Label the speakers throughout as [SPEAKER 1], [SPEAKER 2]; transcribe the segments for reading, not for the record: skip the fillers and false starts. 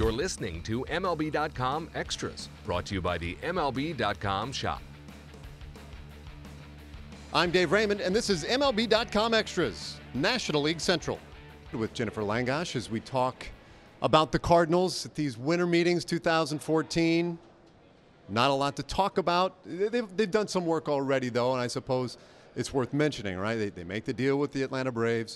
[SPEAKER 1] You're listening to MLB.com Extras, brought to you by the MLB.com shop.
[SPEAKER 2] I'm Dave Raymond, and this is MLB.com Extras, National League Central, with Jennifer Langosh as we talk about the Cardinals at these winter meetings 2014. Not a lot to talk about. They've done some work already, though, and I suppose it's worth mentioning, right? They make the deal with the Atlanta Braves.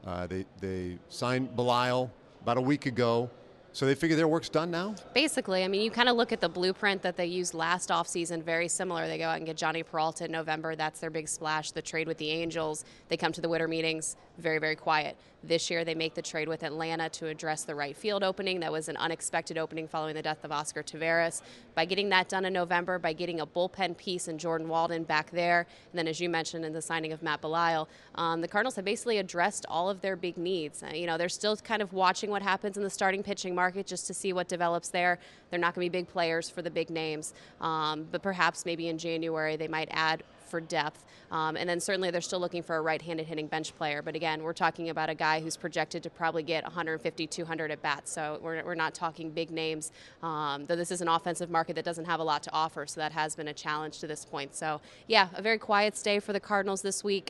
[SPEAKER 2] They signed Belisle about a week ago. So they figure their work's done now?
[SPEAKER 3] Basically. I mean, you kind of look at the blueprint that they used last offseason, very similar. They go out and get Johnny Peralta in November. That's their big splash, the trade with the Angels. They come to the winter meetings, very, very quiet. This year they make the trade with Atlanta to address the right field opening. That was an unexpected opening following the death of Oscar Taveras. By getting that done in November, by getting a bullpen piece in Jordan Walden back there, and then as you mentioned in the signing of Matt Belisle, the Cardinals have basically addressed all of their big needs. They're still kind of watching what happens in the starting pitching market just to see what develops there. They're not going to be big players for the big names, but perhaps maybe in January they might add for depth. And then certainly they're still looking for a right-handed hitting bench player. But again, we're talking about a guy who's projected to probably get 150, 200 at bats. So we're not talking big names, though this is an offensive market that doesn't have a lot to offer. So that has been a challenge to this point. So yeah, a very quiet stay for the Cardinals this week.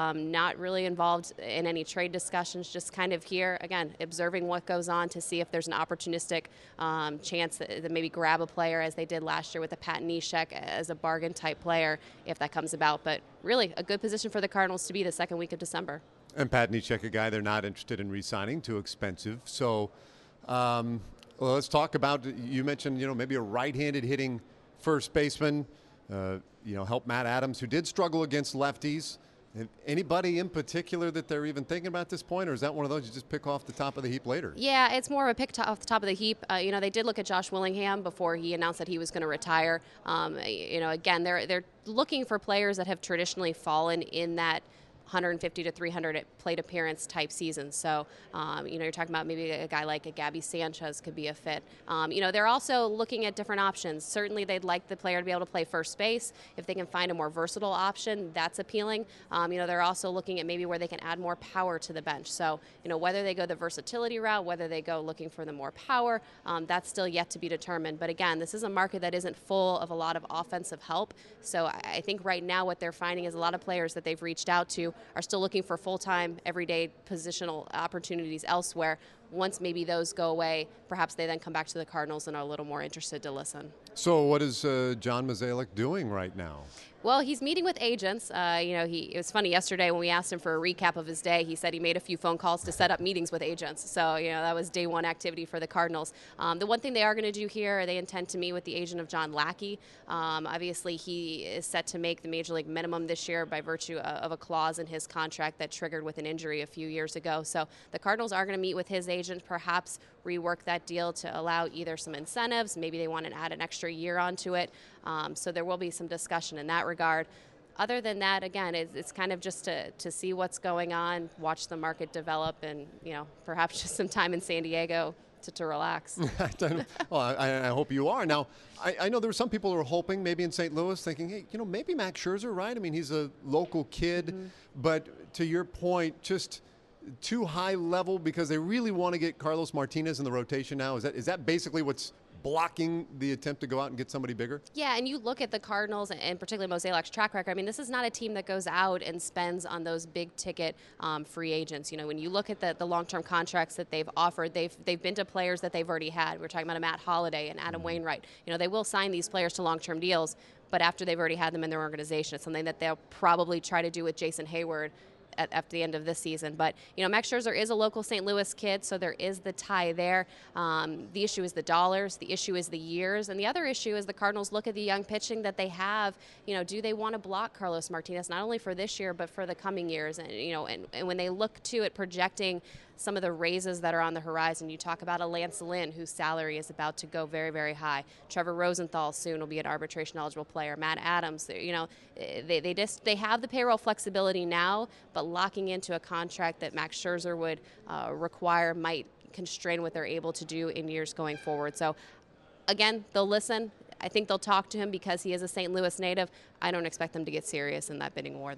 [SPEAKER 3] Not really involved in any trade discussions, just kind of here, again, observing what goes on to see if there's an opportunistic chance that maybe grab a player as they did last year with the Pat Neshek as a bargain type player, if that comes about. But really a good position for the Cardinals to be the second week of December.
[SPEAKER 2] And Pat Neshek, a guy they're not interested in re-signing, too expensive. So well, let's talk about, you mentioned, maybe a right-handed hitting first baseman, help Matt Adams, who did struggle against lefties. Anybody in particular that they're even thinking about at this point, or is that one of those you just pick off the top of the heap later?
[SPEAKER 3] Yeah, it's more of a pick off the top of the heap. They did look at Josh Willingham before he announced that he was going to retire. Again, they're looking for players that have traditionally fallen in that 150 to 300 plate appearance type season. So, you're talking about maybe a guy like a Gabby Sanchez could be a fit. They're also looking at different options. Certainly they'd like the player to be able to play first base. If they can find a more versatile option, that's appealing. They're also looking at maybe where they can add more power to the bench. So, whether they go the versatility route, whether they go looking for the more power, that's still yet to be determined. But again, this is a market that isn't full of a lot of offensive help. So I think right now what they're finding is a lot of players that they've reached out to are still looking for full-time, everyday positional opportunities elsewhere. Once maybe those go away, perhaps they then come back to the Cardinals and are a little more interested to listen.
[SPEAKER 2] So what is John Mozeliak doing right now?
[SPEAKER 3] Well, he's meeting with agents. It was funny yesterday when we asked him for a recap of his day. He said he made a few phone calls to set up meetings with agents. So, that was day one activity for the Cardinals. The one thing they are going to do here, they intend to meet with the agent of John Lackey. Obviously, he is set to make the major league minimum this year by virtue of a clause in his contract that triggered with an injury a few years ago. So the Cardinals are going to meet with his agent, perhaps rework that deal to allow either some incentives. Maybe they want to add an extra year onto it. So there will be some discussion in that regard. Other than that, again, it's kind of just to see what's going on, watch the market develop, and perhaps just some time in San Diego to relax.
[SPEAKER 2] Well, I hope you are. Now, I know there were some people who were hoping, maybe in St. Louis, thinking, hey, maybe Max Scherzer, right? I mean, he's a local kid, but to your point, just too high level because they really want to get Carlos Martinez in the rotation now. Is that basically what's blocking the attempt to go out and get somebody bigger?
[SPEAKER 3] Yeah, and you look at the Cardinals and particularly Mozeliak's track record. I mean, this is not a team that goes out and spends on those big ticket free agents. When you look at the long-term contracts that they've offered, they've been to players that they've already had. We're talking about a Matt Holliday and Adam Wainwright. They will sign these players to long-term deals, but after they've already had them in their organization. It's something that they'll probably try to do with Jason Hayward at the end of this season. But, Max Scherzer is a local St. Louis kid, so there is the tie there. The issue is the dollars. The issue is the years. And the other issue is the Cardinals look at the young pitching that they have. Do they want to block Carlos Martinez, not only for this year, but for the coming years? And, and when they look to it projecting some of the raises that are on the horizon, you talk about a Lance Lynn, whose salary is about to go very, very high. Trevor Rosenthal soon will be an arbitration-eligible player. Matt Adams, they have the payroll flexibility now, but locking into a contract that Max Scherzer would require might constrain what they're able to do in years going forward. So, again, they'll listen. I think they'll talk to him because he is a St. Louis native. I don't expect them to get serious in that bidding war, though.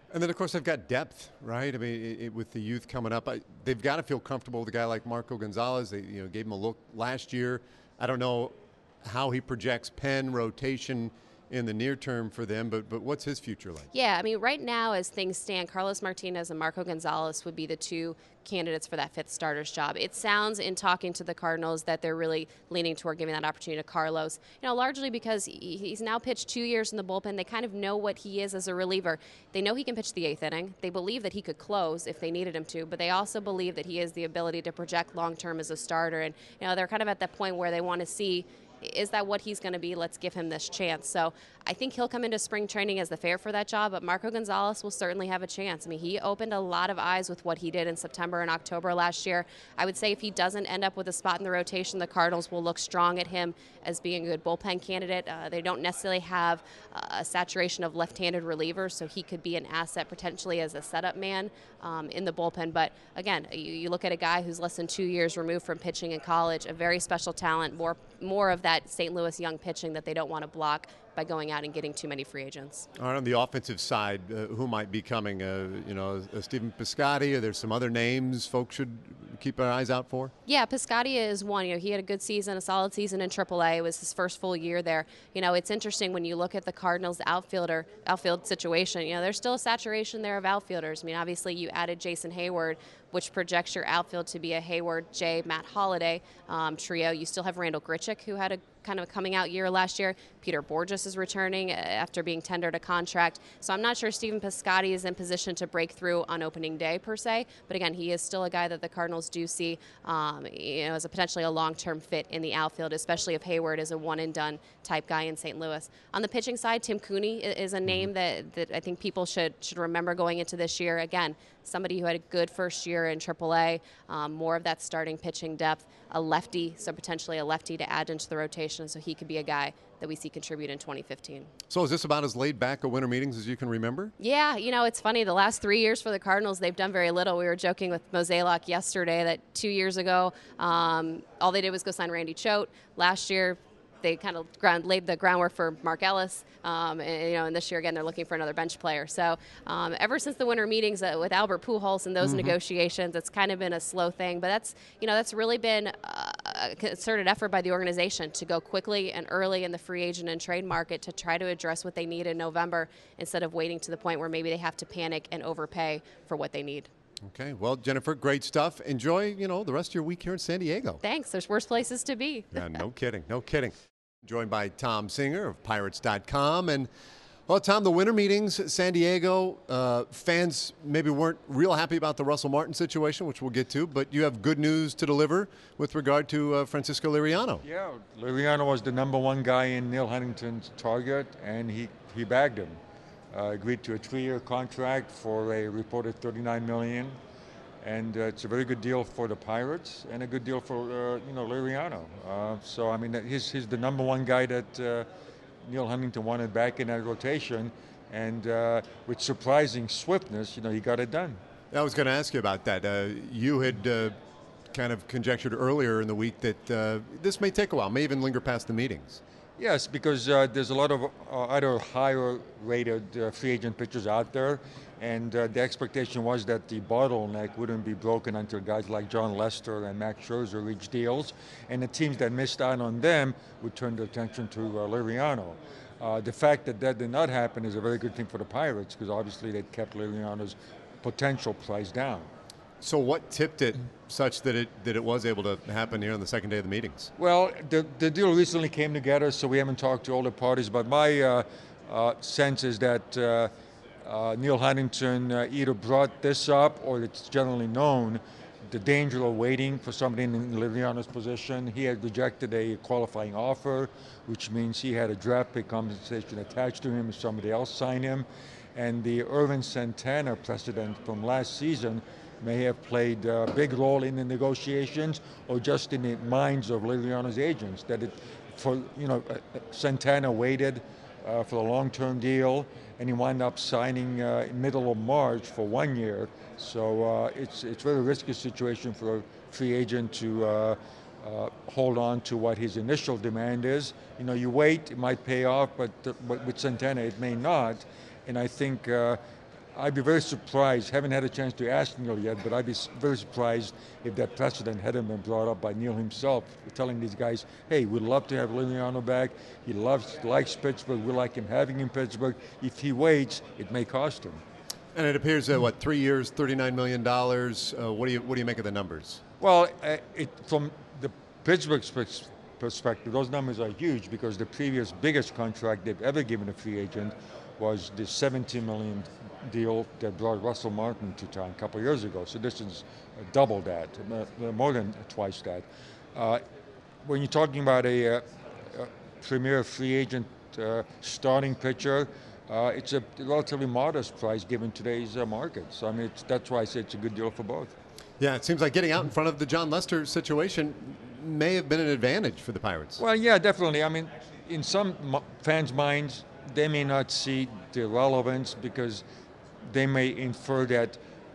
[SPEAKER 2] And then, of course, they've got depth, right? I mean, with the youth coming up, they've got to feel comfortable with a guy like Marco Gonzalez. They gave him a look last year. I don't know how he projects pen rotation in the near term for them, but what's his future like?
[SPEAKER 3] Yeah, I mean, right now, as things stand, Carlos Martinez and Marco Gonzalez would be the two candidates for that fifth starter's job. It sounds in talking to the Cardinals that they're really leaning toward giving that opportunity to Carlos, largely because he's now pitched 2 years in the bullpen. They kind of know what he is as a reliever. They know he can pitch the eighth inning. They believe that he could close if they needed him to, but they also believe that he has the ability to project long-term as a starter. And, they're kind of at that point where they want to see, is that what he's going to be? Let's give him this chance. So I think he'll come into spring training as the fair for that job, but Marco Gonzalez will certainly have a chance. I mean, he opened a lot of eyes with what he did in September and October last year. I would say if he doesn't end up with a spot in the rotation, the Cardinals will look strong at him as being a good bullpen candidate. They don't necessarily have a saturation of left-handed relievers, so he could be an asset potentially as a setup man in the bullpen. But again, you look at a guy who's less than 2 years removed from pitching in college, a very special talent, more of that St. Louis young pitching that they don't want to block by going out and getting too many free agents.
[SPEAKER 2] All right, on the offensive side, who might be coming? Stephen Piscotty. Are there some other names folks should keep our eyes out for?
[SPEAKER 3] Yeah, Piscotty is one. He had a good season, a solid season in AAA. It was his first full year there. It's interesting when you look at the Cardinals' outfield situation. There's still a saturation there of outfielders. I mean, obviously you added Jason Hayward, which projects your outfield to be a Hayward, Jay, Matt Holliday trio. You still have Randall Grichuk, who had a kind of a coming out year last year. Peter Borges is returning after being tendered a contract. So I'm not sure Stephen Piscotty is in position to break through on opening day per se. But again, he is still a guy that the Cardinals do see as a potentially a long-term fit in the outfield, especially if Hayward is a one-and-done type guy in St. Louis. On the pitching side, Tim Cooney is a name that I think people should remember going into this year. Again, somebody who had a good first year in AAA, more of that starting pitching depth, a lefty, so potentially a lefty to add into the rotation, so he could be a guy that we see contribute in 2015.
[SPEAKER 2] So is this about as laid back a winter meetings as you can remember?
[SPEAKER 3] Yeah, it's funny. The last 3 years for the Cardinals, they've done very little. We were joking with Mozeliak yesterday that 2 years ago, all they did was go sign Randy Choate. Last year, they kind of laid the groundwork for Mark Ellis, and this year again they're looking for another bench player. So ever since the winter meetings with Albert Pujols and those negotiations, it's kind of been a slow thing. But that's really been a concerted effort by the organization to go quickly and early in the free agent and trade market to try to address what they need in November instead of waiting to the point where maybe they have to panic and overpay for what they need.
[SPEAKER 2] Okay, well, Jennifer, great stuff. Enjoy, the rest of your week here in San Diego.
[SPEAKER 3] Thanks. There's worse places to be.
[SPEAKER 2] Yeah, no kidding, no kidding. Joined by Tom Singer of Pirates.com. And, well, Tom, the winter meetings, San Diego, fans maybe weren't real happy about the Russell Martin situation, which we'll get to, but you have good news to deliver with regard to Francisco Liriano.
[SPEAKER 4] Yeah, Liriano was the #1 guy in Neil Huntington's target, and he bagged him. Agreed to a 3-year contract for a reported $39 million. And it's a very good deal for the Pirates and a good deal for Liriano. So I mean, he's the #1 guy that Neil Huntington wanted back in that rotation, and with surprising swiftness, he got it done.
[SPEAKER 2] I was going to ask you about that. You had kind of conjectured earlier in the week that this may take a while, may even linger past the meetings.
[SPEAKER 4] Yes, because there's a lot of other higher-rated free agent pitchers out there. And the expectation was that the bottleneck wouldn't be broken until guys like John Lester and Max Scherzer reach deals, and the teams that missed out on them would turn their attention to Liriano. The fact that that did not happen is a very good thing for the Pirates, because obviously they kept Liriano's potential price down.
[SPEAKER 2] So what tipped it such that it was able to happen here on the second day of the meetings?
[SPEAKER 4] Well, the deal recently came together, so we haven't talked to all the parties, but my sense is that Neil Huntington either brought this up, or it's generally known, the danger of waiting for somebody in Liriano's position. He had rejected a qualifying offer, which means he had a draft pick compensation attached to him if somebody else signed him. And the Ervin Santana precedent from last season may have played a big role in the negotiations, or just in the minds of Liriano's agents, that Santana waited for a long-term deal, and he wound up signing in middle of March for 1 year. So it's a very risky situation for a free agent to hold on to what his initial demand is. You wait, it might pay off, but with Santana it may not. And I think I'd be very surprised, haven't had a chance to ask Neil yet, but I'd be very surprised if that precedent hadn't been brought up by Neil himself, telling these guys, hey, we'd love to have Liriano back. He likes Pittsburgh. We like him having him in Pittsburgh. If he waits, it may cost him.
[SPEAKER 2] And it appears that, 3 years, $39 million. What do you make of the numbers?
[SPEAKER 4] Well, from the Pittsburgh perspective, those numbers are huge because the previous biggest contract they've ever given a free agent was the $17 million deal that brought Russell Martin to town a couple of years ago. So this is double that, more than twice that. When you're talking about a premier free agent starting pitcher, it's a relatively modest price given today's market. So I mean, that's why I say it's a good deal for both.
[SPEAKER 2] Yeah, it seems like getting out in front of the John Lester situation may have been an advantage for the Pirates.
[SPEAKER 4] Well, yeah, definitely. I mean, in some fans' minds, they may not see the relevance because they may infer that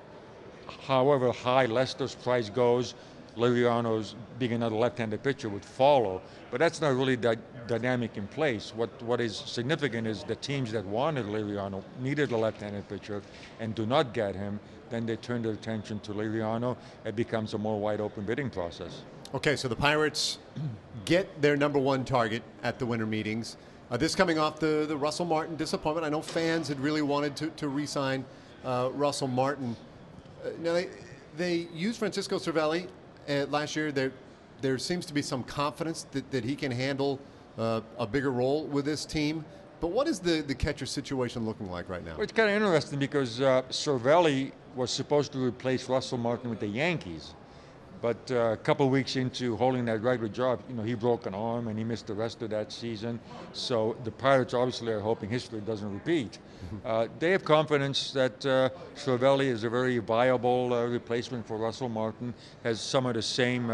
[SPEAKER 4] however high Lester's price goes, Liriano's being another left-handed pitcher would follow. But that's not really the dynamic in place. What is significant is the teams that wanted Liriano, needed a left-handed pitcher, and do not get him, then they turn their attention to Liriano. It becomes a more wide-open bidding process.
[SPEAKER 2] Okay, so the Pirates get their number one target at the winter meetings. This coming off the Russell Martin disappointment. I know fans had really wanted to re-sign Russell Martin. Now they used Francisco Cervelli last year. There seems to be some confidence that he can handle a bigger role with this team. But what is the catcher situation looking like right now?
[SPEAKER 4] Well, it's kind of interesting because Cervelli was supposed to replace Russell Martin with the Yankees. But a couple of weeks into holding that regular job, he broke an arm and he missed the rest of that season. So the Pirates obviously are hoping history doesn't repeat. They have confidence that Cervelli is a very viable replacement for Russell Martin, has some of the same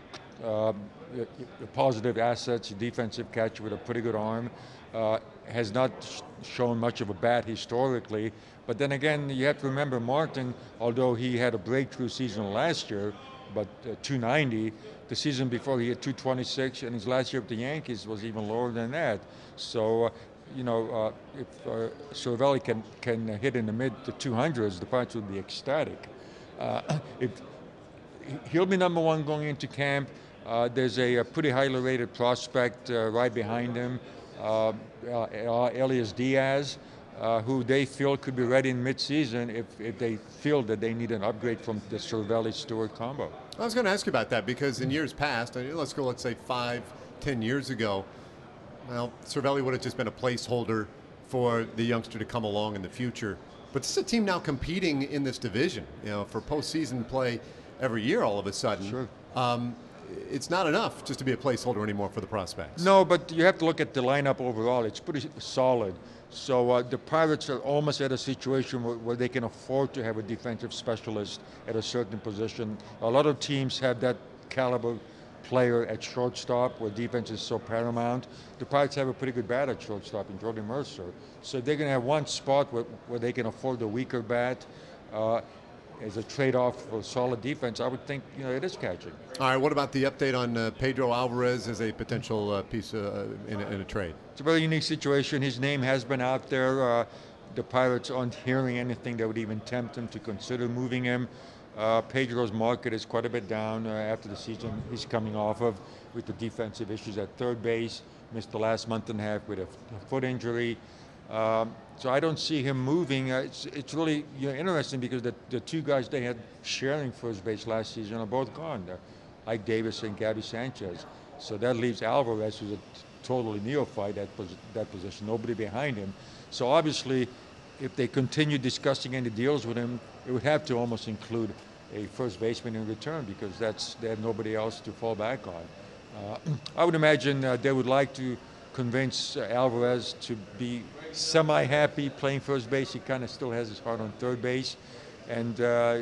[SPEAKER 4] positive assets, defensive catcher with a pretty good arm, has not shown much of a bat historically. But then again, you have to remember Martin, although he had a breakthrough season last year, but 290. The season before he had 226, and his last year with the Yankees was even lower than that. So, if Cervelli can hit in the mid to 200s, the Pirates would be ecstatic. He'll be number one going into camp. There's a pretty highly rated prospect right behind him, Elias Diaz, who they feel could be ready in mid-season if they feel that they need an upgrade from the Cervelli-Stewart combo.
[SPEAKER 2] I was going to ask you about that because in years past, let's say 5-10 years ago, well, Cervelli would have just been a placeholder for the youngster to come along in the future. But this is a team now competing in this division, for postseason play every year all of a sudden.
[SPEAKER 4] Sure.
[SPEAKER 2] It's not enough just to be a placeholder anymore for the prospects.
[SPEAKER 4] No, but you have to look at the lineup overall. It's pretty solid. So the Pirates are almost at a situation where they can afford to have a defensive specialist at a certain position. A lot of teams have that caliber player at shortstop where defense is so paramount. The Pirates have a pretty good bat at shortstop in Jordan Mercer. So they're going to have one spot where they can afford a weaker bat. As a trade-off for solid defense, I would think it is catching.
[SPEAKER 2] All right, what about the update on Pedro Alvarez as a potential piece in a trade?
[SPEAKER 4] It's a very unique situation. His name has been out there. The Pirates aren't hearing anything that would even tempt them to consider moving him. Pedro's market is quite a bit down after the season he's coming off of with the defensive issues at third base. Missed the last month and a half with a foot injury. So I don't see him moving. It's really interesting because the two guys they had sharing first base last season are both gone. Ike Davis and Gabby Sanchez. So that leaves Alvarez, who's a totally neophyte at that position, nobody behind him. So obviously, if they continue discussing any deals with him, it would have to almost include a first baseman in return because they have nobody else to fall back on. I would imagine they would like to convince Alvarez to be semi-happy playing first base. He kind of still has his heart on third base. And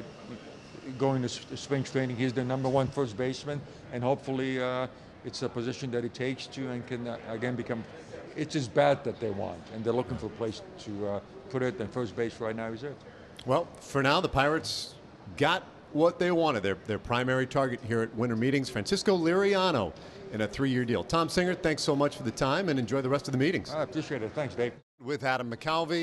[SPEAKER 4] going to spring training, he's the number one first baseman. And hopefully it's a position that he takes to and can again become, it's his bat that they want. And they're looking for a place to put it, and first base right now is it.
[SPEAKER 2] Well, for now, the Pirates got what they wanted. Their primary target here at winter meetings, Francisco Liriano, in a 3-year deal. Tom Singer, thanks so much for the time and enjoy the rest of the meetings.
[SPEAKER 4] I appreciate it. Thanks, Dave.
[SPEAKER 2] With Adam McCalvy,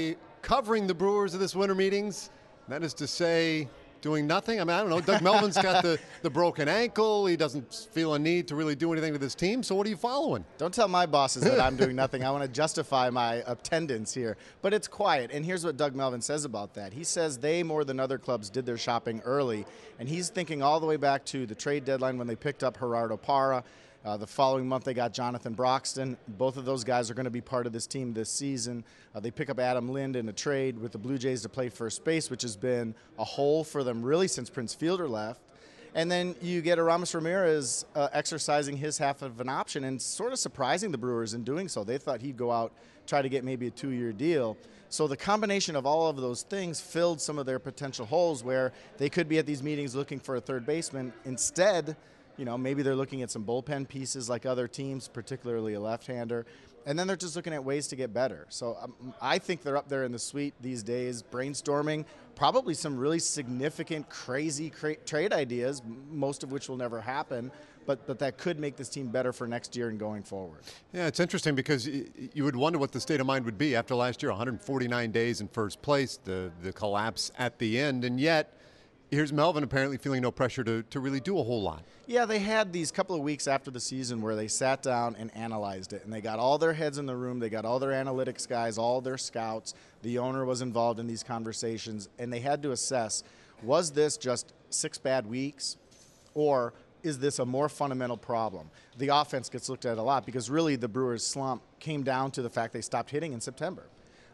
[SPEAKER 2] covering the Brewers at this winter meetings. That is to say, doing nothing. I mean, I don't know. Doug Melvin's got the broken ankle. He doesn't feel a need to really do anything to this team. So what are you following?
[SPEAKER 5] Don't tell my bosses that I'm doing nothing. I want to justify my attendance here. But it's quiet. And here's what Doug Melvin says about that. He says they, more than other clubs, did their shopping early. And he's thinking all the way back to the trade deadline when they picked up Gerardo Parra. The following month, they got Jonathan Broxton. Both of those guys are going to be part of this team this season. They pick up Adam Lind in a trade with the Blue Jays to play first base, which has been a hole for them really since Prince Fielder left. And then you get Aramis Ramirez exercising his half of an option and sort of surprising the Brewers in doing so. They thought he'd go out, try to get maybe a 2-year deal. So the combination of all of those things filled some of their potential holes where they could be at these meetings looking for a third baseman. Instead, maybe they're looking at some bullpen pieces like other teams, particularly a left-hander, and then they're just looking at ways to get better. So I think they're up there in the suite these days, brainstorming probably some really significant, crazy trade ideas, most of which will never happen, but that could make this team better for next year and going forward.
[SPEAKER 2] Yeah, it's interesting because you would wonder what the state of mind would be after last year, 149 days in first place, the collapse at the end, and yet here's Melvin apparently feeling no pressure to really do a whole lot.
[SPEAKER 5] Yeah, they had these couple of weeks after the season where they sat down and analyzed it, and they got all their heads in the room. They got all their analytics guys, all their scouts. The owner was involved in these conversations, and they had to assess, was this just 6 bad weeks, or is this a more fundamental problem? The offense gets looked at a lot because really the Brewers' slump came down to the fact they stopped hitting in September.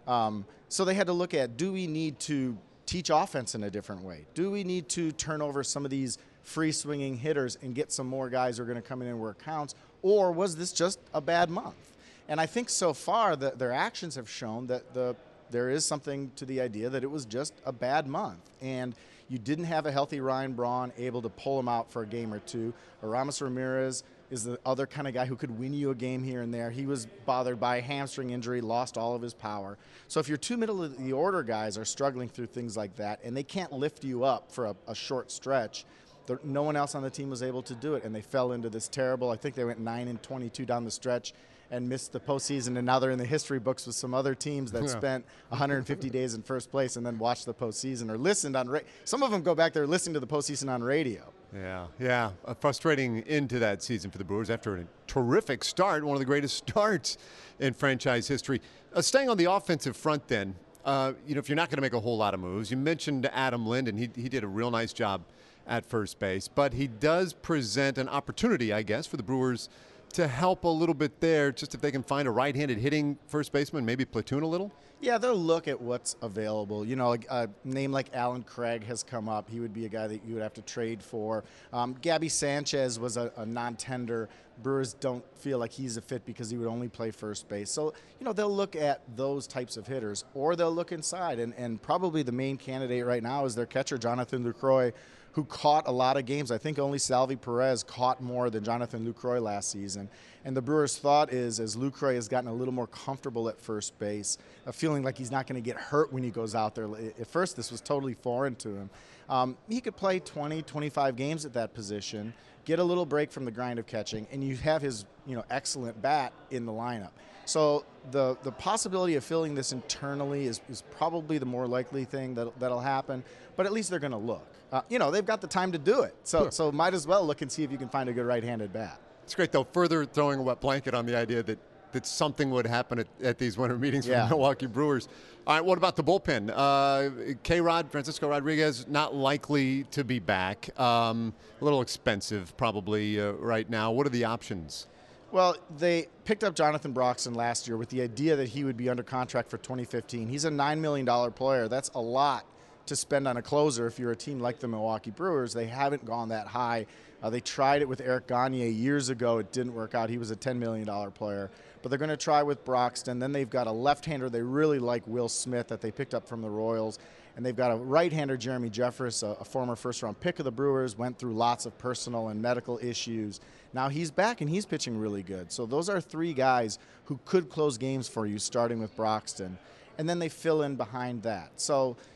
[SPEAKER 5] So they had to look at, do we need to teach offense in a different way? Do we need to turn over some of these free-swinging hitters and get some more guys who are going to come in and work counts? Or was this just a bad month? And I think so far that their actions have shown that there is something to the idea that it was just a bad month. And you didn't have a healthy Ryan Braun able to pull him out for a game or two. Aramis Ramirez is the other kind of guy who could win you a game here and there. He was bothered by a hamstring injury, lost all of his power. So if your two middle-of-the-order guys are struggling through things like that and they can't lift you up for a short stretch, no one else on the team was able to do it, and they fell into this terrible, I think they went 9-22 down the stretch and missed the postseason, and now they're in the history books with some other teams that spent 150 days in first place and then watched the postseason or listened on some of them go back there listening to the postseason on radio.
[SPEAKER 2] Yeah, a frustrating end to that season for the Brewers after a terrific start, one of the greatest starts in franchise history. Staying on the offensive front then, if you're not going to make a whole lot of moves, you mentioned Adam Lind, and he did a real nice job at first base, but he does present an opportunity, I guess, for the Brewers to help a little bit there, just if they can find a right-handed hitting first baseman, maybe platoon a little?
[SPEAKER 5] Yeah, they'll look at what's available. A name like Alan Craig has come up. He would be a guy that you would have to trade for. Gabby Sanchez was a non-tender. Brewers don't feel like he's a fit because he would only play first base. So, they'll look at those types of hitters, or they'll look inside. And probably the main candidate right now is their catcher, Jonathan Lucroy, who caught a lot of games. I think only Salvi Perez caught more than Jonathan Lucroy last season. And the Brewers' thought is, as Lucroy has gotten a little more comfortable at first base, feeling like he's not going to get hurt when he goes out there. At first, this was totally foreign to him. He could play 20, 25 games at that position, get a little break from the grind of catching, and you have his excellent bat in the lineup. So the possibility of filling this internally is probably the more likely thing that'll happen, but at least they're going to look. They've got the time to do it, so might as well look and see if you can find a good right-handed bat.
[SPEAKER 2] It's great, though, further throwing a wet blanket on the idea that something would happen at these winter meetings for the Milwaukee Brewers. All right, what about the bullpen? K-Rod, Francisco Rodriguez, not likely to be back. A little expensive probably right now. What are the options?
[SPEAKER 5] Well, they picked up Jonathan Broxton last year with the idea that he would be under contract for 2015. He's a $9 million player. That's a lot to spend on a closer if you're a team like the Milwaukee Brewers. They haven't gone that high. They tried it with Eric Gagne years ago. It didn't work out. He was a $10 million player. But they're going to try with Broxton. Then they've got a left-hander they really like, Will Smith, that they picked up from the Royals. And they've got a right-hander, Jeremy Jeffress, a former first-round pick of the Brewers, went through lots of personal and medical issues. Now he's back, and he's pitching really good. So those are three guys who could close games for you, starting with Broxton. And then they fill in behind that. So,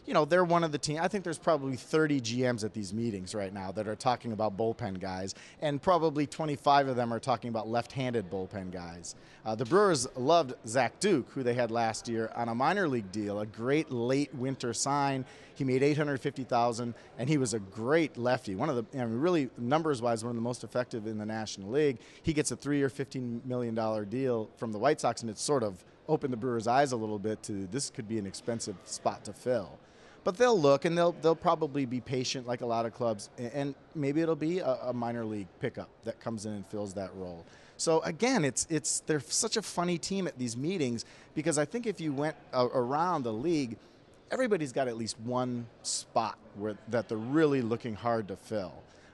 [SPEAKER 5] they're one of the team. I think there's probably 30 GMs at these meetings right now that are talking about bullpen guys, and probably 25 of them are talking about left-handed bullpen guys. The Brewers loved Zach Duke, who they had last year on a minor league deal, a great late winter sign. He made $850,000, and he was a great lefty. One of the, really numbers-wise, one of the most effective in the National League. He gets a 3-year, $15 million deal from the White Sox, and it's sort of opened the Brewers' eyes a little bit to this could be an expensive spot to fill. But they'll look, and they'll probably be patient like a lot of clubs, and maybe it'll be a minor league pickup that comes in and fills that role. So again, they're such a funny team at these meetings, because I think if you went around the league, everybody's got at least one spot that they're really looking hard to fill.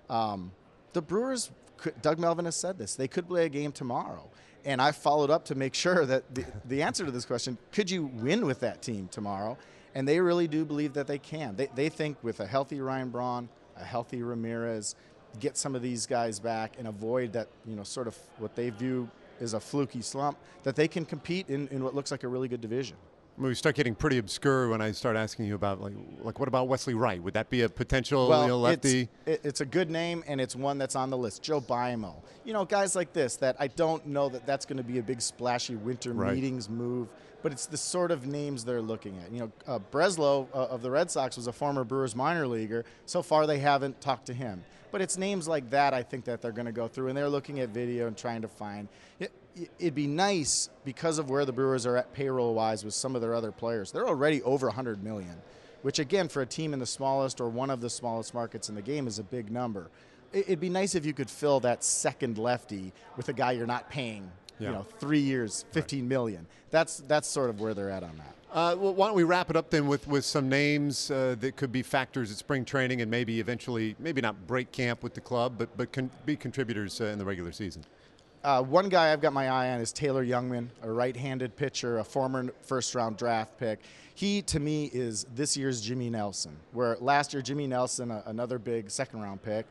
[SPEAKER 5] The Brewers, Doug Melvin has said this, they could play a game tomorrow. And I followed up to make sure that the answer to this question, could you win with that team tomorrow? And they really do believe that they can. They think with a healthy Ryan Braun, a healthy Ramirez, get some of these guys back and avoid that, sort of what they view as a fluky slump, that they can compete in what looks like a really good division.
[SPEAKER 2] We start getting pretty obscure when I start asking you about, like what about Wesley Wright? Would that be a potential lefty?
[SPEAKER 5] It's a good name, and it's one that's on the list. Joe Biamo. Guys like this that I don't know that's going to be a big splashy winter meetings move, but it's the sort of names they're looking at. Breslow of the Red Sox was a former Brewers minor leaguer. So far, they haven't talked to him. But it's names like that, I think, that they're going to go through, and they're looking at video and trying to find. It'd be nice, because of where the Brewers are at payroll-wise with some of their other players. They're already over $100 million, which, again, for a team in the smallest or one of the smallest markets in the game is a big number. It'd be nice if you could fill that second lefty with a guy you're not paying, 3 years, $15 million. That's sort of where they're at on that.
[SPEAKER 2] Well, why don't we wrap it up then with some names that could be factors at spring training and maybe eventually, maybe not break camp with the club, but can be contributors in the regular season.
[SPEAKER 5] One guy I've got my eye on is Taylor Youngman, a right-handed pitcher, a former first-round draft pick. He, to me, is this year's Jimmy Nelson, where last year Jimmy Nelson, another big second-round pick,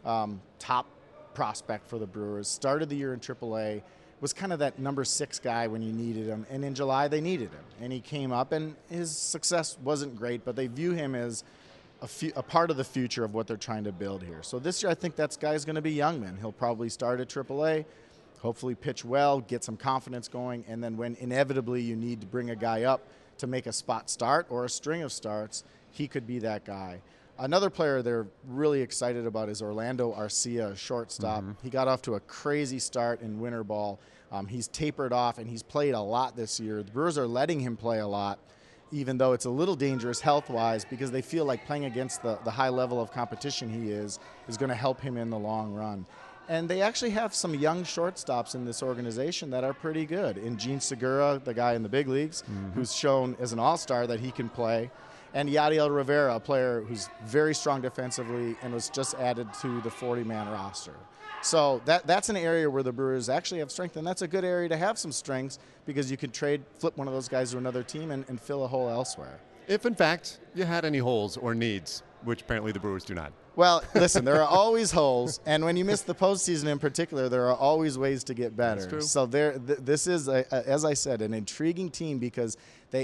[SPEAKER 5] top prospect for the Brewers, started the year in AAA, was kind of that number 6 guy when you needed him, and in July they needed him, and he came up, and his success wasn't great, but they view him as a part of the future of what they're trying to build here. So this year I think that guy's going to be Youngman. He'll probably start at AAA, hopefully pitch well, get some confidence going, and then when inevitably you need to bring a guy up to make a spot start or a string of starts, he could be that guy. Another player they're really excited about is Orlando Arcia, a shortstop. He got off to a crazy start in winter ball. He's tapered off, and he's played a lot this year. The Brewers are letting him play a lot, even though it's a little dangerous health-wise, because they feel like playing against the high level of competition he is going to help him in the long run. And they actually have some young shortstops in this organization that are pretty good. In Gene Segura, the guy in the big leagues, who's shown as an all-star that he can play. And Yadiel Rivera, a player who's very strong defensively and was just added to the 40-man roster. So that's an area where the Brewers actually have strength, and that's a good area to have some strengths because you can flip one of those guys to another team and fill a hole elsewhere.
[SPEAKER 2] If, in fact, you had any holes or needs, which apparently the Brewers do not.
[SPEAKER 5] Well, listen, there are always holes, and when you miss the postseason in particular, there are always ways to get better.
[SPEAKER 2] That's true.
[SPEAKER 5] So this is, as I said, an intriguing team because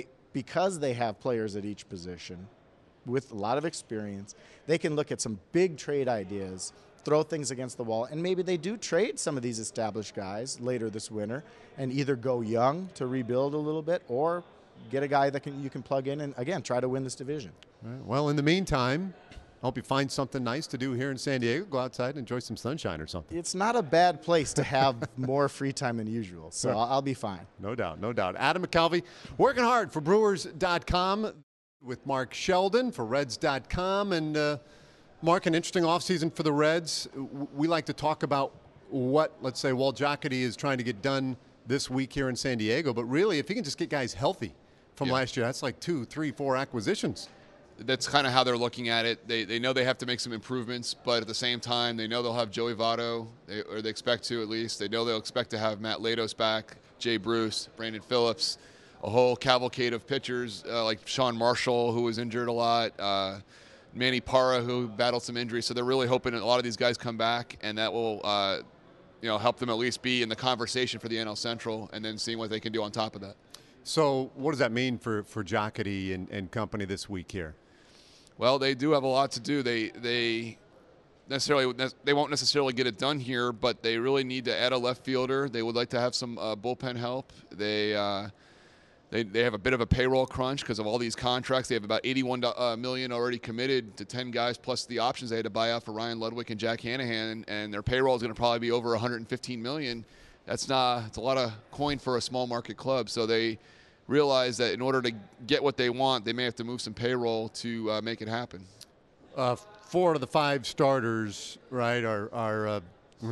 [SPEAKER 5] they have players at each position with a lot of experience. They can look at some big trade ideas, throw things against the wall, and maybe they do trade some of these established guys later this winter and either go young to rebuild a little bit or get a guy that you can plug in and, again, try to win this division.
[SPEAKER 2] Right. Well, in the meantime, I hope you find something nice to do here in San Diego. Go outside and enjoy some sunshine or something.
[SPEAKER 5] It's not a bad place to have more free time than usual, so I'll be fine.
[SPEAKER 2] No doubt, no doubt. Adam McCalvy working hard for Brewers.com with Mark Sheldon for Reds.com. And, Mark, an interesting offseason for the Reds. We like to talk about what, let's say, Walt Jocketty is trying to get done this week here in San Diego. But really, if he can just get guys healthy from last year, that's like 2, 3, 4 acquisitions.
[SPEAKER 6] That's kind of how they're looking at it. They know they have to make some improvements, but at the same time, they know they'll have Joey Votto, or they expect to at least. They know they'll expect to have Matt Latos back, Jay Bruce, Brandon Phillips, a whole cavalcade of pitchers like Sean Marshall, who was injured a lot, Manny Parra, who battled some injuries. So they're really hoping that a lot of these guys come back, and that will help them at least be in the conversation for the NL Central, and then seeing what they can do on top of that.
[SPEAKER 2] So what does that mean for Jocketty and company this week here?
[SPEAKER 6] Well, they do have a lot to do. They won't necessarily get it done here, but they really need to add a left fielder. They would like to have some bullpen help. They have a bit of a payroll crunch because of all these contracts. They have about $81 million already committed to 10 guys plus the options they had to buy out for Ryan Ludwig and Jack Hanahan, and their payroll is going to probably be over $115 million. It's a lot of coin for a small market club. So they realize that in order to get what they want, they may have to move some payroll to make it happen.
[SPEAKER 2] 4 of the 5 starters, right, are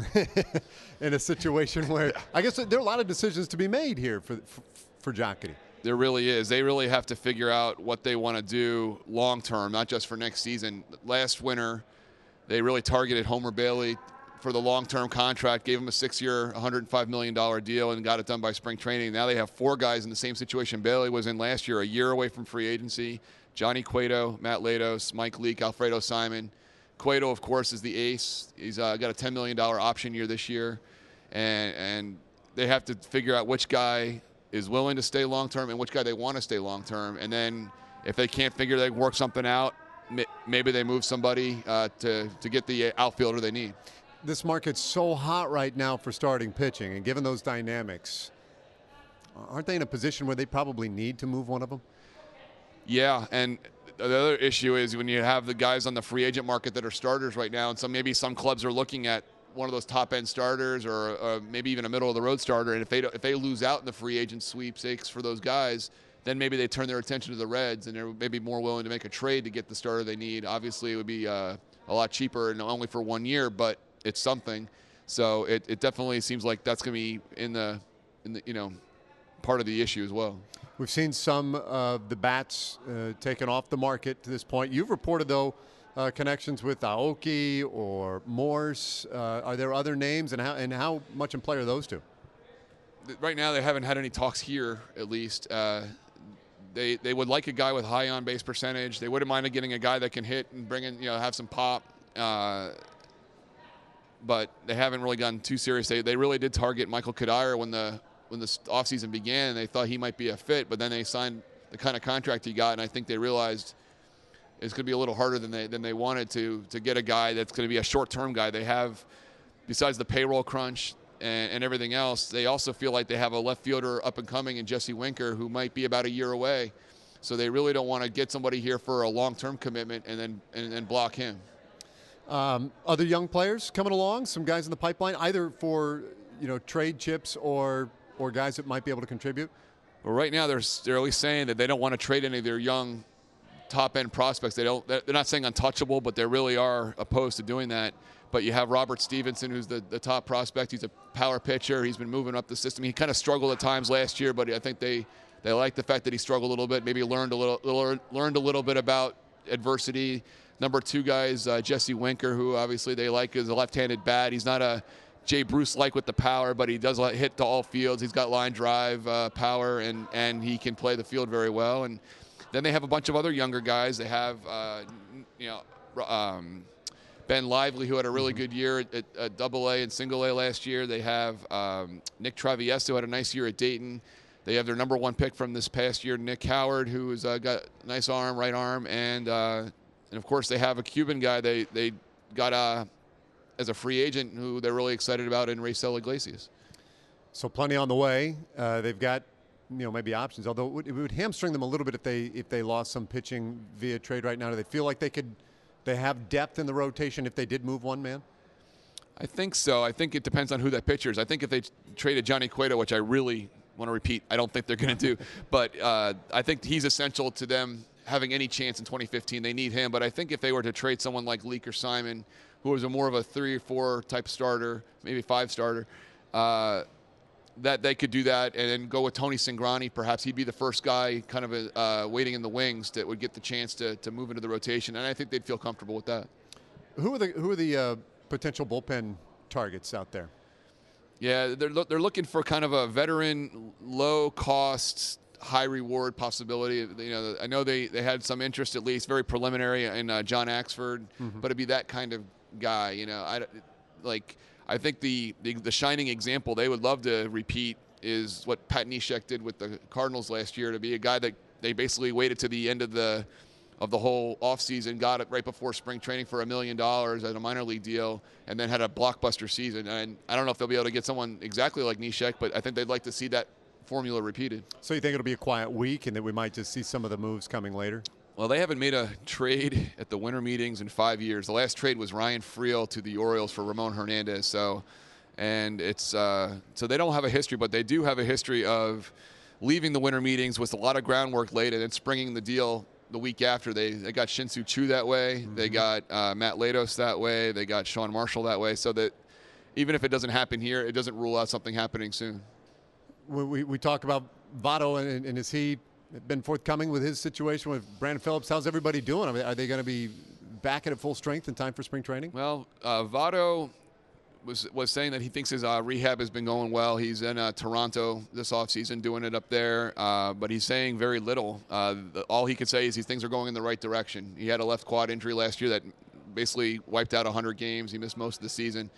[SPEAKER 2] in a situation where I guess there are a lot of decisions to be made here for Jocketty.
[SPEAKER 6] There really is. They really have to figure out what they want to do long term, not just for next season. Last winter, they really targeted Homer Bailey for the long-term contract, gave him a 6-year, $105 million deal, and got it done by spring training. Now they have 4 guys in the same situation Bailey was in last year, a year away from free agency. Johnny Cueto, Matt Latos, Mike Leake, Alfredo Simon. Cueto, of course, is the ace. He's got a $10 million option year this year. And they have to figure out which guy is willing to stay long-term and which guy they want to stay long-term. And then if they can't they work something out, maybe they move somebody to get the outfielder they need.
[SPEAKER 2] This market's so hot right now for starting pitching, and given those dynamics, aren't they in a position where they probably need to move one of them?
[SPEAKER 6] Yeah, and the other issue is when you have the guys on the free agent market that are starters right now, and maybe some clubs are looking at one of those top-end starters or maybe even a middle-of-the-road starter, and if they lose out in the free agent sweepstakes for those guys, then maybe they turn their attention to the Reds, and they're maybe more willing to make a trade to get the starter they need. Obviously, it would be a lot cheaper and only for 1 year, but it's something. So it definitely seems like that's going to be in the part of the issue as well.
[SPEAKER 2] We've seen some of the bats taken off the market to this point. You've reported, though, connections with Aoki or Morse. Are there other names, and how much in play are those two?
[SPEAKER 6] Right now, they haven't had any talks here, at least. They would like a guy with high on-base percentage. They wouldn't mind getting a guy that can hit and bring in, have some pop. But they haven't really gotten too serious. They really did target Michael Kadire when the offseason began. They thought he might be a fit, but then they signed the kind of contract he got, and I think they realized it's going to be a little harder than they wanted to get a guy that's going to be a short-term guy. They have, besides the payroll crunch and everything else, they also feel like they have a left fielder up and coming in Jesse Winker who might be about a year away. So they really don't want to get somebody here for a long-term commitment and then block him.
[SPEAKER 2] Other young players coming along, some guys in the pipeline, either for trade chips or guys that might be able to contribute?
[SPEAKER 6] Well, right now they're at least saying that they don't want to trade any of their young top-end prospects. They're not saying untouchable, but they really are opposed to doing that. But you have Robert Stevenson, who's the top prospect. He's a power pitcher. He's been moving up the system. He kind of struggled at times last year, but I think they like the fact that he struggled a little bit, maybe learned a little bit about adversity. Number 2 guy is Jesse Winker, who obviously they like as a left-handed bat. He's not a Jay Bruce-like with the power, but he does hit to all fields. He's got line drive power, and he can play the field very well. And then they have a bunch of other younger guys. They have Ben Lively, who had a really good year at Double-A and Single-A last year. They have Nick Travieso, who had a nice year at Dayton. They have their number 1 pick from this past year, Nick Howard, who's got a nice arm, right arm, and of course they have a Cuban guy they got as a free agent who they're really excited about in Raisel Iglesias.
[SPEAKER 2] So plenty on the way. They've got maybe options, although it would hamstring them a little bit if they lost some pitching via trade right now. Do they feel like they have depth in the rotation if they did move one man?
[SPEAKER 6] I think so. I think it depends on who that pitcher is. I think if they traded Johnny Cueto, which I really want to repeat, I don't think they're going to do, but I think he's essential to them having any chance in 2015. They need him, but I think if they were to trade someone like Leake or Simon, who was more of a 3 or 4 type starter, maybe 5 starter, that they could do that and then go with Tony Cingrani. Perhaps he'd be the first guy kind of waiting in the wings that would get the chance to move into the rotation, and I think they'd feel comfortable with that.
[SPEAKER 2] Who are the potential bullpen targets out there?
[SPEAKER 6] Yeah, they're looking for kind of a veteran, low-cost, high-reward possibility. I know they had some interest, at least very preliminary, in John Axford, but it'd be that kind of guy. I think the shining example they would love to repeat is what Pat Neshek did with the Cardinals last year, to be a guy that they basically waited to the end of the of the whole offseason, got it right before spring training for $1 million as a minor league deal, and then had a blockbuster season. And I don't know if they'll be able to get someone exactly like Neshek, but I think they'd like to see that formula repeated.
[SPEAKER 2] So you think it'll be a quiet week and that we might just see some of the moves coming later?
[SPEAKER 6] Well, they haven't made a trade at the winter meetings in 5 years. The last trade was Ryan Friel to the Orioles for Ramon Hernandez. So they don't have a history, but they do have a history of leaving the winter meetings with a lot of groundwork laid and then springing the deal the week after. They got Shin-Soo Choo that way. Mm-hmm. They got Matt Latos that way. They got Sean Marshall that way. So that even if it doesn't happen here, it doesn't rule out something happening soon.
[SPEAKER 2] We talk about Votto, and has he been forthcoming with his situation with Brandon Phillips? How's everybody doing? I mean, are they going to be back at full strength in time for spring training?
[SPEAKER 6] Well, Votto was saying that he thinks his rehab has been going well. He's in Toronto this offseason doing it up there, but he's saying very little. All he could say is things are going in the right direction. He had a left quad injury last year that basically wiped out 100 games. He missed most of the season.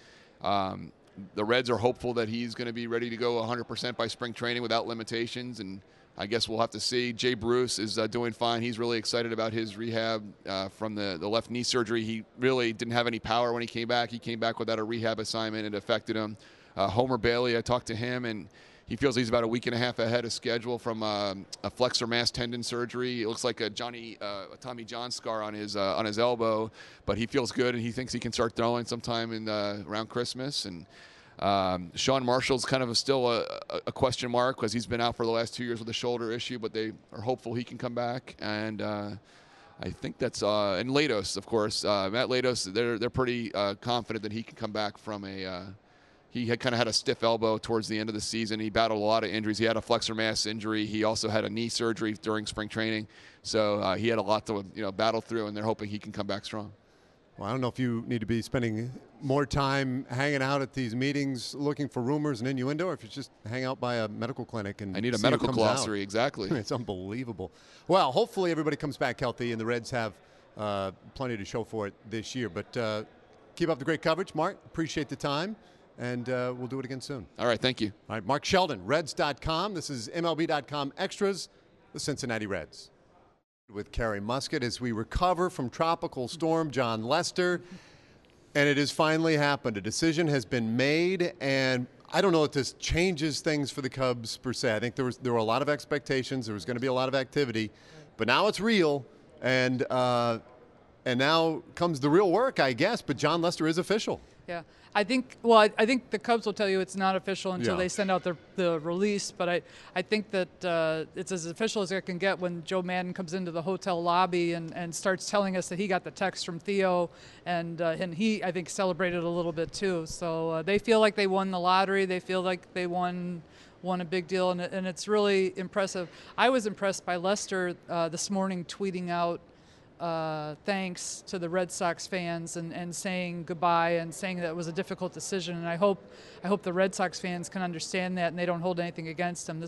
[SPEAKER 6] The Reds are hopeful that he's going to be ready to go 100% by spring training without limitations, and I guess we'll have to see. Jay Bruce is doing fine. He's really excited about his rehab from the left knee surgery. He really didn't have any power when he came back. He came back without a rehab assignment. It affected him. Homer Bailey, I talked to him, and he feels he's about a week and a half ahead of schedule from a flexor mass tendon surgery. It looks like a Tommy John scar on his elbow, but he feels good, and he thinks he can start throwing sometime in around Christmas. And Sean Marshall's kind of still a question mark because he's been out for the last 2 years with a shoulder issue, but they are hopeful he can come back. And I think that's and Latos, of course, Matt Latos. They're pretty confident that he can come back from he had kind of had a stiff elbow towards the end of the season. He battled a lot of injuries. He had a flexor mass injury. He also had a knee surgery during spring training. So he had a lot to battle through, and they're hoping he can come back strong.
[SPEAKER 2] Well, I don't know if you need to be spending more time hanging out at these meetings looking for rumors and innuendo, or if you just hang out by a medical clinic and
[SPEAKER 6] I need a medical glossary, exactly.
[SPEAKER 2] It's unbelievable. Well, hopefully everybody comes back healthy, and the Reds have plenty to show for it this year. But keep up the great coverage, Mark. Appreciate the time, and we'll do it again soon.
[SPEAKER 6] All right, thank you.
[SPEAKER 2] All right, Mark Sheldon, Reds.com. This is MLB.com Extras, the Cincinnati Reds. With Carrie Muskat as we recover from Tropical Storm John Lester. And it has finally happened. A decision has been made, and I don't know if this changes things for the Cubs per se. I think there were a lot of expectations. There was going to be a lot of activity. But now it's real, and now comes the real work, I guess. But John Lester is official.
[SPEAKER 7] Yeah, I think the Cubs will tell you it's not official until they send out the release. But I think that it's as official as it can get when Joe Maddon comes into the hotel lobby and starts telling us that he got the text from Theo, and he, I think, celebrated a little bit too. So they feel like they won the lottery. They feel like they won a big deal, and it's really impressive. I was impressed by Lester this morning tweeting out thanks to the Red Sox fans and saying goodbye and saying that it was a difficult decision. And I hope the Red Sox fans can understand that and they don't hold anything against him.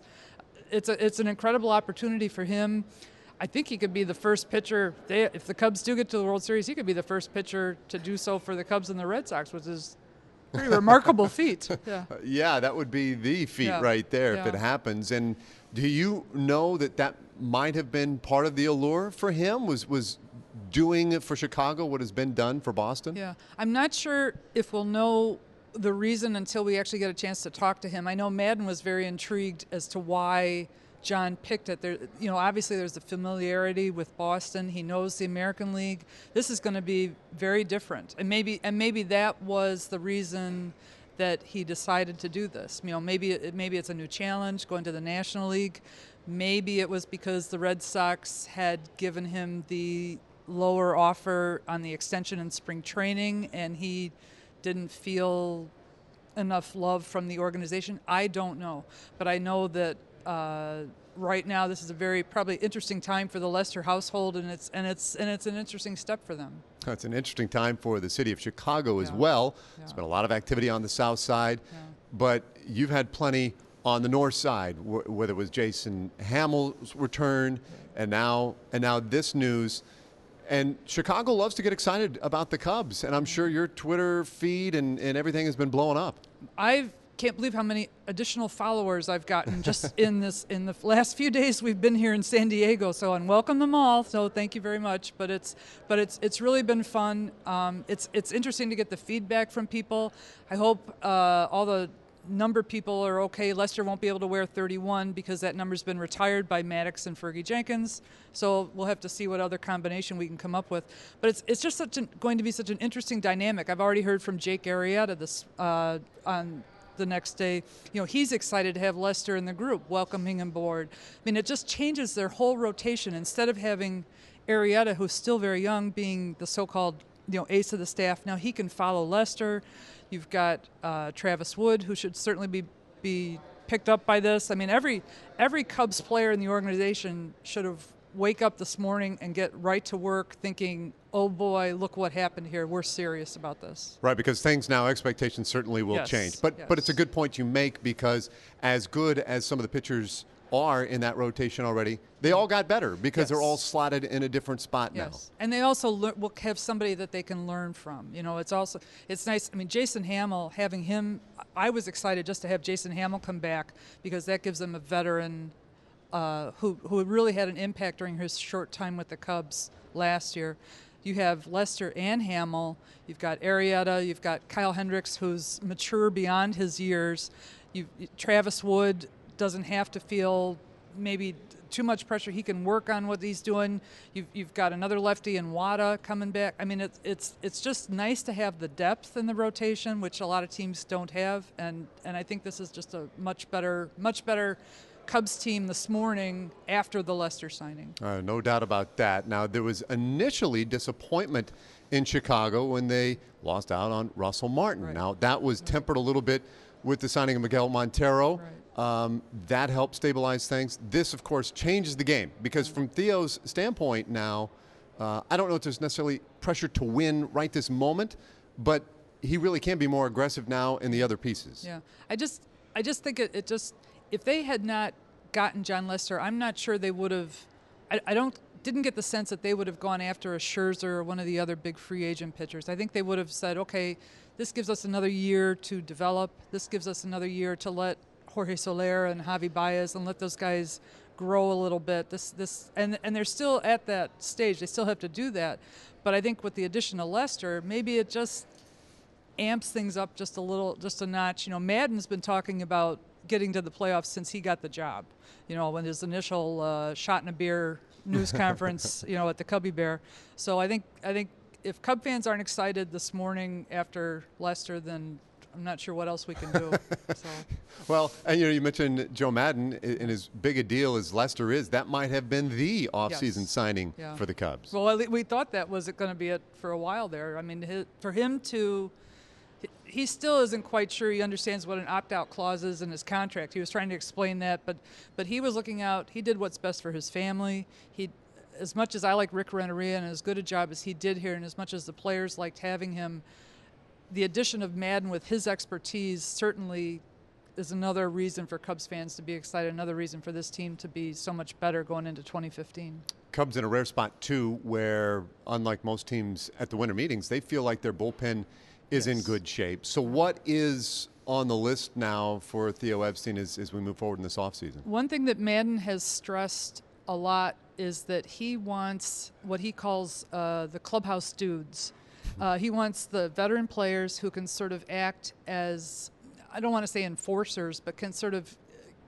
[SPEAKER 7] It's an incredible opportunity for him. I think he could be the first pitcher. If the Cubs do get to the World Series, he could be the first pitcher to do so for the Cubs and the Red Sox, which is a pretty remarkable feat. Yeah.
[SPEAKER 2] Yeah, that would be the feat right there if it happens. And do you know that might have been part of the allure for him, was doing it for Chicago what has been done for Boston?
[SPEAKER 7] Yeah, I'm not sure if we'll know the reason until we actually get a chance to talk to him. I know Maddon was very intrigued as to why John picked it. There, obviously there's the familiarity with Boston. He knows the American League. This is going to be very different, and maybe that was the reason that he decided to do this. Maybe it's a new challenge going to the National League. Maybe it was because the Red Sox had given him the lower offer on the extension in spring training, and he didn't feel enough love from the organization. I don't know, but I know that right now this is a very probably interesting time for the Lester household, and it's an interesting step for them.
[SPEAKER 2] It's an interesting time for the city of Chicago as well. There's been a lot of activity on the south side, but you've had plenty on the north side, whether it was Jason Hamill's return and now this news. And Chicago loves to get excited about the Cubs, and I'm sure your Twitter feed and everything has been blowing up.
[SPEAKER 7] can't believe how many additional followers I've gotten just in the last few days we've been here in San Diego. So, and welcome them all. So thank you very much. But it's really been fun. It's interesting to get the feedback from people. I hope all the number of people are okay. Lester won't be able to wear 31 because that number's been retired by Maddox and Fergie Jenkins. So we'll have to see what other combination we can come up with. But it's just going to be such an interesting dynamic. I've already heard from Jake Arrieta this on the next day. You know, he's excited to have Lester in the group, welcoming him aboard. I mean, it just changes their whole rotation. Instead of having Arrieta, who's still very young, being the so-called ace of the staff, now he can follow Lester. You've got Travis Wood, who should certainly be picked up by this. I mean, every Cubs player in the organization should have wake up this morning and get right to work thinking, oh boy, look what happened here. We're serious about this.
[SPEAKER 2] Right, because things now, expectations certainly will change. But it's a good point you make, because as good as some of the pitchers are in that rotation already, they all got better because they're all slotted in a different spot now.
[SPEAKER 7] And they also will have somebody that they can learn from. You know, it's nice. I mean, Jason Hamill, having him, I was excited just to have Jason Hamill come back because that gives them a veteran who really had an impact during his short time with the Cubs last year. You have Lester and Hamill. You've got Arrieta. You've got Kyle Hendricks, who's mature beyond his years. Travis Wood doesn't have to feel maybe too much pressure. He can work on what he's doing. You've got another lefty in Wada coming back. I mean, it's just nice to have the depth in the rotation, which a lot of teams don't have. And I think this is just a much better Cubs team this morning after the Lester signing.
[SPEAKER 2] No doubt about that. Now, there was initially disappointment in Chicago when they lost out on Russell Martin.
[SPEAKER 7] Right.
[SPEAKER 2] Now, that was tempered a little bit with the signing of Miguel Montero.
[SPEAKER 7] Right.
[SPEAKER 2] That helped stabilize things. This, of course, changes the game because from Theo's standpoint now, I don't know if there's necessarily pressure to win right this moment, but he really can be more aggressive now in the other pieces.
[SPEAKER 7] Yeah, I just think it just, if they had not gotten John Lester, I'm not sure they would have. Didn't get the sense that they would have gone after a Scherzer or one of the other big free agent pitchers. I think they would have said, okay, this gives us another year to develop. This gives us another year to let Jorge Soler and Javi Baez and let those guys grow a little bit. And they're still at that stage. They still have to do that. But I think with the addition of Lester, maybe it just amps things up just a notch. You know, Madden's been talking about getting to the playoffs since he got the job. You know, when his initial shot in a beer news conference, at the Cubby Bear. So I think if Cub fans aren't excited this morning after Lester, then I'm not sure what else we can do. So.
[SPEAKER 2] Well, and you mentioned Joe Madden, and as big a deal as Lester is, that might have been the offseason signing for the Cubs.
[SPEAKER 7] Well, we thought that was going to be it for a while there. I mean, for him to, he still isn't quite sure he understands what an opt-out clause is in his contract. He was trying to explain that, but he was looking out. He did what's best for his family. As much as I like Rick Renteria and as good a job as he did here, and as much as the players liked having him, the addition of Madden with his expertise certainly is another reason for Cubs fans to be excited, another reason for this team to be so much better going into 2015.
[SPEAKER 2] Cubs in a rare spot, too, where, unlike most teams at the winter meetings, they feel like their bullpen is in good shape. So what is on the list now for Theo Epstein as we move forward in this offseason?
[SPEAKER 7] One thing that Madden has stressed a lot is that he wants what he calls the clubhouse dudes. He wants the veteran players who can sort of act as, I don't want to say enforcers, but can sort of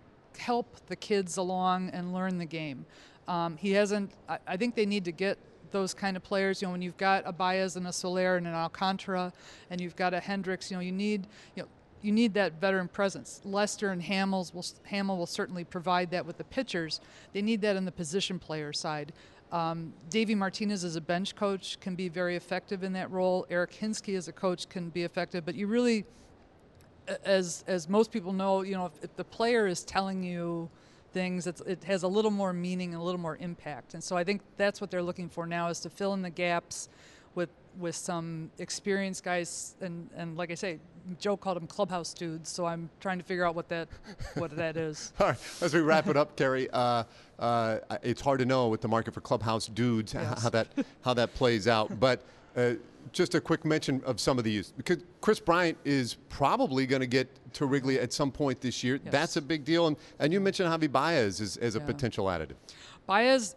[SPEAKER 7] help the kids along and learn the game. He hasn't, I think they need to get those kind of players. When you've got a Baez and a Soler and an Alcantara, and you've got a Hendricks, you need that veteran presence. Lester and Hamill will certainly provide that with the pitchers. They need that in the position player side. Davey Martinez as a bench coach can be very effective in that role. Eric Hinsky as a coach can be effective, but you really, as most people know, if the player is telling you things, it has a little more meaning and a little more impact. And so I think that's what they're looking for now, is to fill in the gaps with with some experienced guys, and like I say, Joe called them clubhouse dudes, so I'm trying to figure out what that is.
[SPEAKER 2] All right, as we wrap it up, Carrie, it's hard to know with the market for clubhouse dudes
[SPEAKER 7] Yes.
[SPEAKER 2] how that plays out. But just a quick mention of some of these, because Chris Bryant is probably going to get to Wrigley at some point this year.
[SPEAKER 7] Yes.
[SPEAKER 2] That's a big deal. And you mentioned Javi Baez as a potential additive.
[SPEAKER 7] Baez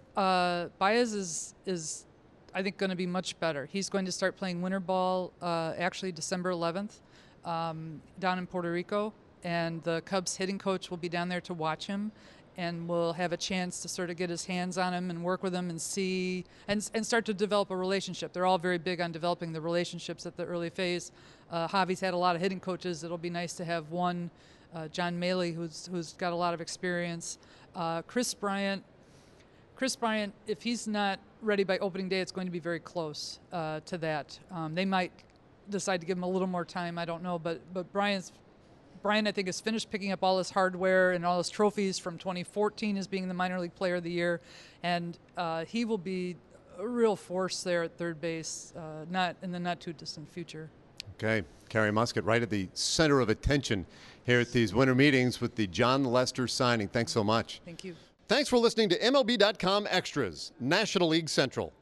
[SPEAKER 7] is I think going to be much better. He's going to start playing winter ball actually December 11th down in Puerto Rico, and the Cubs hitting coach will be down there to watch him, and we'll have a chance to sort of get his hands on him and work with him and see and start to develop a relationship. They're all very big on developing the relationships at the early phase. Javi's had a lot of hitting coaches. It'll be nice to have one, John Maley, who's got a lot of experience. Chris Bryant, if he's not ready by opening day, it's going to be very close to that. They might decide to give him a little more time. I don't know, but Brian, I think, has finished picking up all his hardware and all his trophies from 2014 as being the minor league player of the year, and he will be a real force there at third base, not in the not too distant future.
[SPEAKER 2] Okay, Carrie Muskat, right at the center of attention here at these winter meetings with the John Lester signing. Thanks so much.
[SPEAKER 7] Thank you.
[SPEAKER 2] Thanks for listening to MLB.com Extras, National League Central.